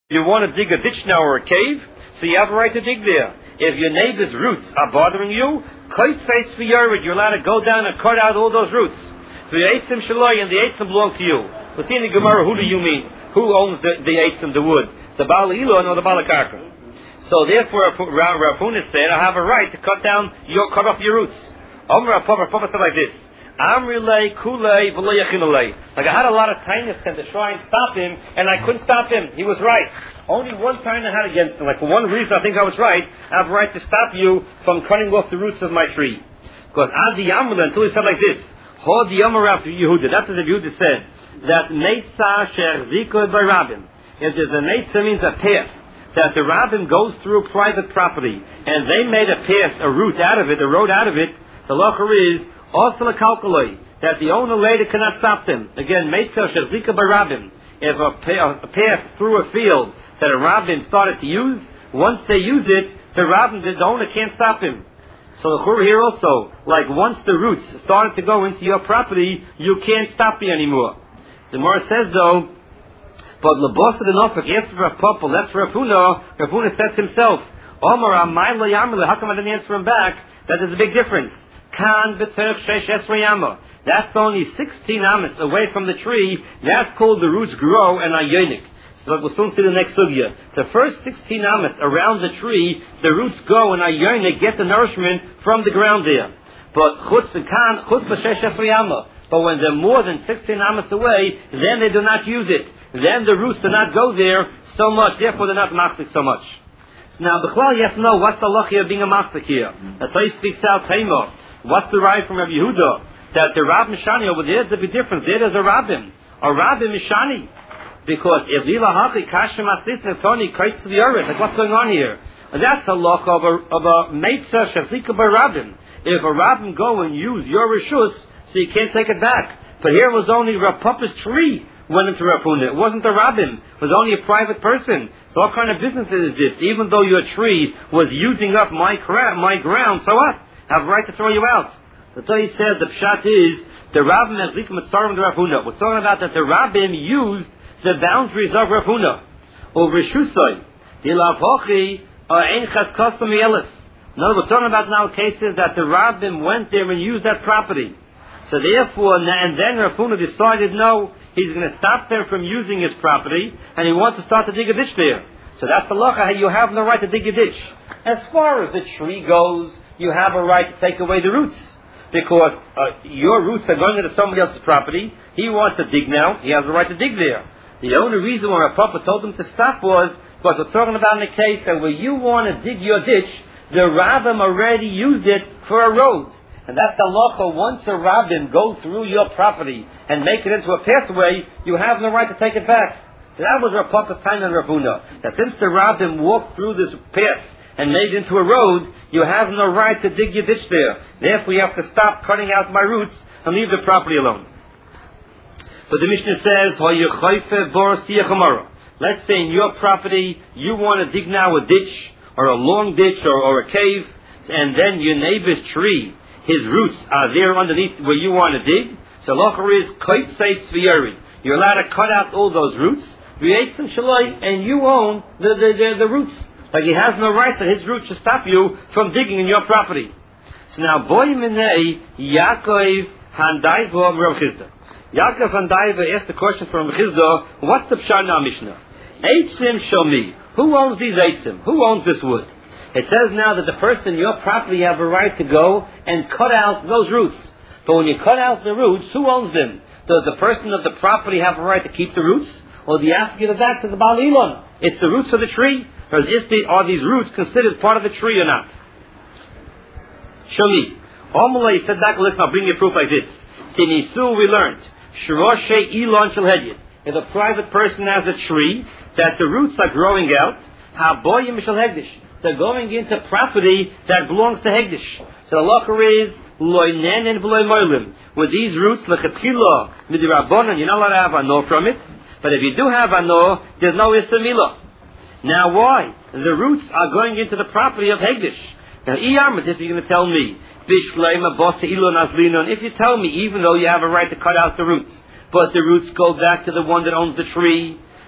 You want to dig a ditch now or a cave, so you have a right to dig there. If your neighbor's roots are bothering you, you're allowed to go down and cut out all those roots. The eitzim shaloi, and the eitzim belong to you. We'll see in the Gemara, who do you mean? Who owns the eitzim, the wood? The Baal Elon or the Baal Karka? So therefore, Rav Huna said, I have a right to cut off your roots. Rav Papa said like this. Like I had a lot of kindness to try and stop him, and I couldn't stop him. He was right. Only one time I had against him. Like for one reason I think I was right. I have a right to stop you from cutting off the roots of my tree. Because Adi Yamula, until he said like this, Hod Yamarav Yehuda. That's what the Yehuda said. That Neitza Sher Zikod by Rabbim. If there's a Neitza means a path. That the Rabbim goes through private property. And they made a path, a route out of it, a road out of it. The locher is also a calculate that the owner later cannot stop them. Again, Meitzel Shazika by Rabbim. If a path through a field that a Rabbim started to use, once they use it, the owner can't stop him. So the Chur here also, like once the roots started to go into your property, you can't stop me anymore. The Gemara says though, but Lebosad and Ofik, after Rav Papa left Rav Huna said to himself, Omar Amayla Yamila, how come I didn't answer him back? That is a big difference. That's only 16 amas away from the tree. That's called the roots grow and are yonik. So we'll soon see the next sugya. The first 16 amas around the tree, the roots go and are yonik, get the nourishment from the ground there. But but when they're more than 16 amas away, then they do not use it. Then the roots do not go there so much. Therefore, they're not machzik so much. So now, B'chlal, you have to know what's the loch of being a machzik here. That's how he speaks out Taimah. What's the right from Rabbi Yehuda? That the Rab Mishani over there is a big difference. There's a Rabbim. A Rabbim Mishani. Because if Lila Haki Kashim Asis Netoni Kaitz V'yoret, like what's going on here? And that's a loch of a Meitzah Shazika by Rabbim. If a Rabbim go and use your Rishus, so you can't take it back. But here was only Rav Papa's tree went into Rav Huna. It wasn't a Rabbim. It was only a private person. So what kind of business is this? Even though your tree was using up my ground, so what? Have a right to throw you out. That's why he said the pshat is the Rabbim has likum mitzarim to Rav Huna. We're talking about that the Rabbim used the boundaries of Rav Huna. Or Rishusai. The Lavhochi ein chaskasa mielis. No, we're talking about now cases that the Rabbim went there and used that property. So therefore, and then Rav Huna decided no, he's going to stop them from using his property, and he wants to start to dig a ditch there. So that's the lacha. You have no right to dig a ditch. As far as the tree goes, you have a right to take away the roots. Because your roots are going into somebody else's property. He wants to dig now. He has a right to dig there. The only reason why our Papa told him to stop was because we're talking about in a case that where you want to dig your ditch, the Rabbim already used it for a road. And that's the law. Once a Rabbim go through your property and make it into a pathway, you have no right to take it back. So that was our Papa's time in Rav Huna. That since the Rabbim walked through this path and made it into a road, you have no right to dig your ditch there. Therefore, you have to stop cutting out my roots and leave the property alone. But the Mishnah says, let's say in your property, you want to dig now a ditch, or a long ditch, or a cave, and then your neighbor's tree, his roots are there underneath where you want to dig. So locher is you're allowed to cut out all those roots, and you own the roots. Like he has no right that his roots should stop you from digging in your property. So now, Yaakov Handaiva Rav Chizda. Yaakov Handaiva asked the question from Rav Chizda, what's the pshat now Mishnah? Eitzim Shomi. Who owns these eitzim? Who owns this wood? It says now that the person in your property have a right to go and cut out those roots. But when you cut out the roots, who owns them? Does the person of the property have a right to keep the roots? Or do you have to give it back to the Baal Elon? It's the roots of the tree. Or are these roots considered part of the tree or not? Show me. Omele said that, listen, I'll bring you proof like this. Tinisu, we learned. Shiroshe Elon shel Hedyet. If a private person has a tree that the roots are growing out, Haboyim shel Hegdish. They're going into property that belongs to Hegdish. So the locher is Loinen and V'loy Moilim. With these roots, L'chapila, Midirabbonon, you're not allowed to have ano from it. But if you do have ano, there's no Istamila. Now why? The roots are going into the property of Hegdish. Now, if you're going to tell me, if you tell me, even though you have a right to cut out the roots, but the roots go back to the one that owns the tree,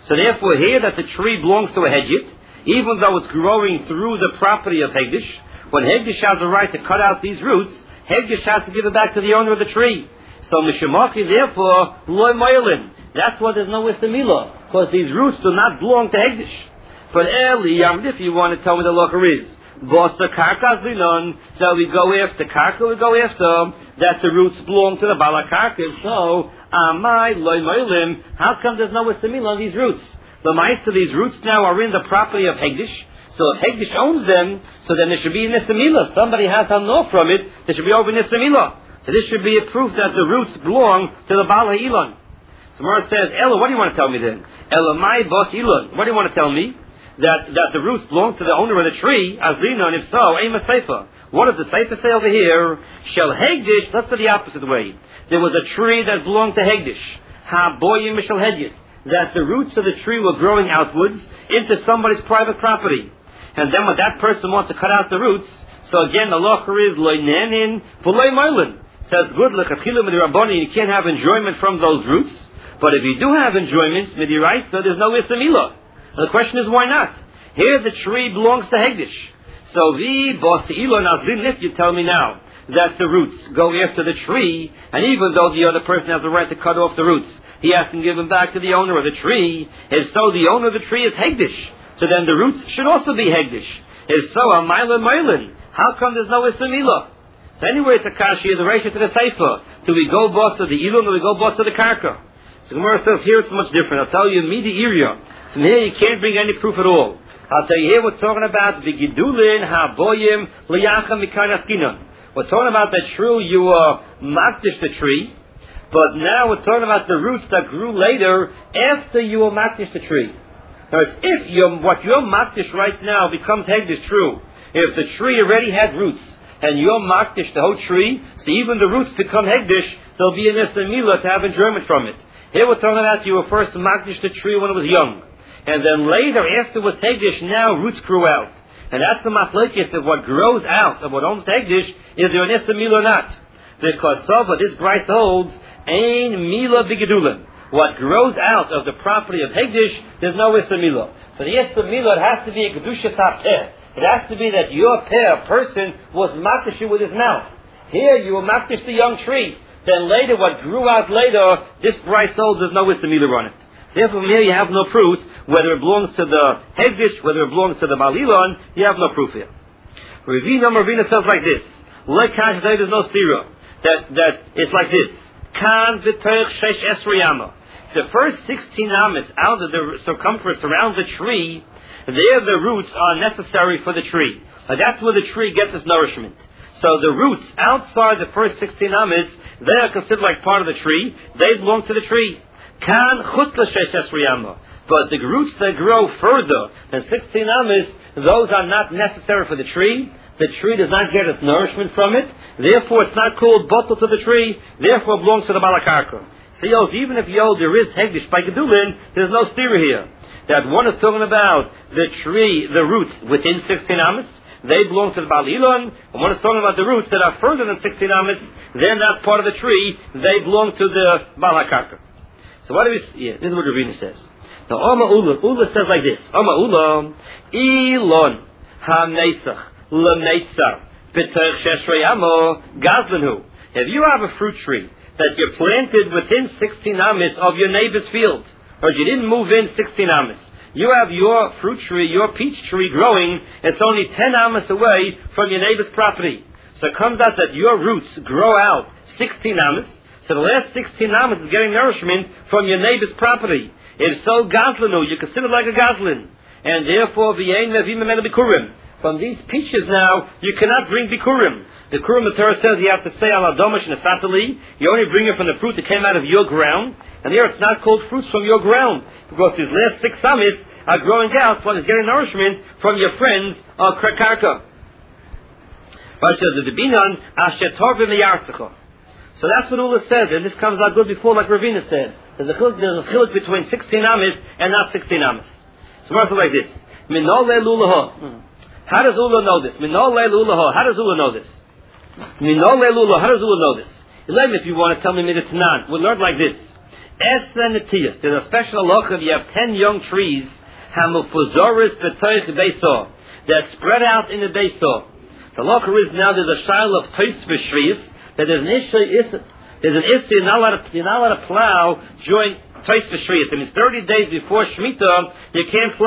So therefore here that the tree belongs to a Hegyit, even though it's growing through the property of Hegdish, when Hegdish has the right to cut out these roots, Hegdish has to give it back to the owner of the tree. So Mishemaki, therefore, loy moilin. That's why there's no Istamila, because these roots do not belong to Hegdish. But Eli, if you want to tell me the locher is, Bosa Karkas Linon, so we go after Karka, we go after that the roots belong to the Balakarka. So, Amai loy moilim, how come there's no Istamila on these roots? The mice of these roots now are in the property of Hegdish. So if Hegdish owns them, so then there should be Nistamila. Somebody has to know from it, there should be over Nistamila. So this should be a proof that the roots belong to the Baal HaElon. So Mara says, Ella, what do you want to tell me then? Ella, my boss Elon, what do you want to tell me? That the roots belong to the owner of the tree, as we know, and if so, Aim a Seifa. What does the Seifa say over here? Shall Hegdish, let's go the opposite way. There was a tree that belonged to Hegdish. Ha boyim mishal Hegyit. That the roots of the tree were growing outwards into somebody's private property. And then when that person wants to cut out the roots, so again the locher is loy nenin v'loy moilin. Says good l'kachilu midiraboni, you can't have enjoyment from those roots. But if you do have enjoyment midiraisa, there's no isamila. The question is why not? Here the tree belongs to Hegdish. So the boss Elon Azrin, if you tell me now that the roots go after the tree, and even though the other person has the right to cut off the roots, he has to give them back to the owner of the tree. If so, the owner of the tree is Hegdish. So then the roots should also be Hegdish. If so, a Moilin. How come there's no Isamila? So anyway, it's a kashi, the ratio to the Seifa. Do we go boss to the Elon or do we go boss to the Karka? So Gemara says here it's much different. I'll tell you, Midi area. From here you can't bring any proof at all. I'll tell you here we're talking about the Gidulin, Ha-Boyim, Liyacha Mikanaskinan. We're talking about that true you makdish the tree, but now we're talking about the roots that grew later after you makdish the tree. In other words, if what you're makdish right now becomes hegdish true, if the tree already had roots, and you're makdish the whole tree, so even the roots become hegdish, there'll be an esamila to have enjoyment from it. Here we're talking about you were first makdish the tree when it was young, and then later, after it was hegdish, now roots grew out. And that's the machlekes of what grows out of what owns hegdish, is there an esamila or not? Because Sava, this Bryce holds, Ein Mila Bigedulin. What grows out of the property of Hegdish, there's no Isamila. For the Isamila, it has to be a Kedusha Tapeh. It has to be that your person was makdish with his mouth. Here you were makdish the young tree. Then later, what grew out later, this Bryce holds, there's no Isamila on it. Therefore, from here you have no proof, whether it belongs to the Hegdish, whether it belongs to the Balilon, you have no proof here. Ravina says like this. There's no stira. That it's like this. Kan v'toich shesh esriyama. The first 16 amas out of the circumference around the tree, there the roots are necessary for the tree. That's where the tree gets its nourishment. So the roots outside the first 16 amas, they are considered like part of the tree. They belong to the tree. Kan chutz l'shesh esriyama. But the roots that grow further than 16 amas, those are not necessary for the tree. The tree does not get its nourishment from it. Therefore, it's not called bottle to the tree. Therefore, it belongs to the Balakarka. So, even if there is Hegdish by Gedulin, there's no stira here. That one is talking about the tree, the roots within 16 amas, they belong to the Balilon. And one is talking about the roots that are further than 16 amas, they're not part of the tree, they belong to the Balakarka. So, what do we see? Yeah, this is what Ravina says. Now, Ula says like this. Ula, Elon ha-nesach. If you have a fruit tree that you planted within 16 amas of your neighbor's field, or you didn't move in 16 amas, you have your fruit tree, your peach tree growing, it's only 10 amas away from your neighbor's property. So it comes out that your roots grow out 16 amas, so the last 16 amas is getting nourishment from your neighbor's property. If so, gazlinu, you consider it like a gazlin, and therefore v'yein mevim memenu bikurim. From these peaches now, you cannot bring bikurim. The Kurim, the Torah says you have to say al adomash nesatali. You only bring it from the fruit that came out of your ground. And here it's not called fruits from your ground. Because these last 6 amas are growing out when it's getting nourishment from your friends of Karka. But it says the Debinan, ashetor v'meyartzecha. So that's what Ula said. And this comes out good before, like Ravina said. There's a chiluk between 16 amas and not 16 amas. So it's like this. Minole lulaha. How does Ula know this? Minole lulaha. How does Ula know this? Minole lulaha. How does Ula know this? If you want to tell me Mitznan, we'll learn like this. Netius. There's a special halacha if you have 10 young trees, hamufuzoris b'toich beisor, that spread out in the beisor. The halacha is now there's a shail of tois v'shrius, that there's an issue, you're not allowed to plow during tois v'shrius. It means 30 days before Shemitah, you can't plow.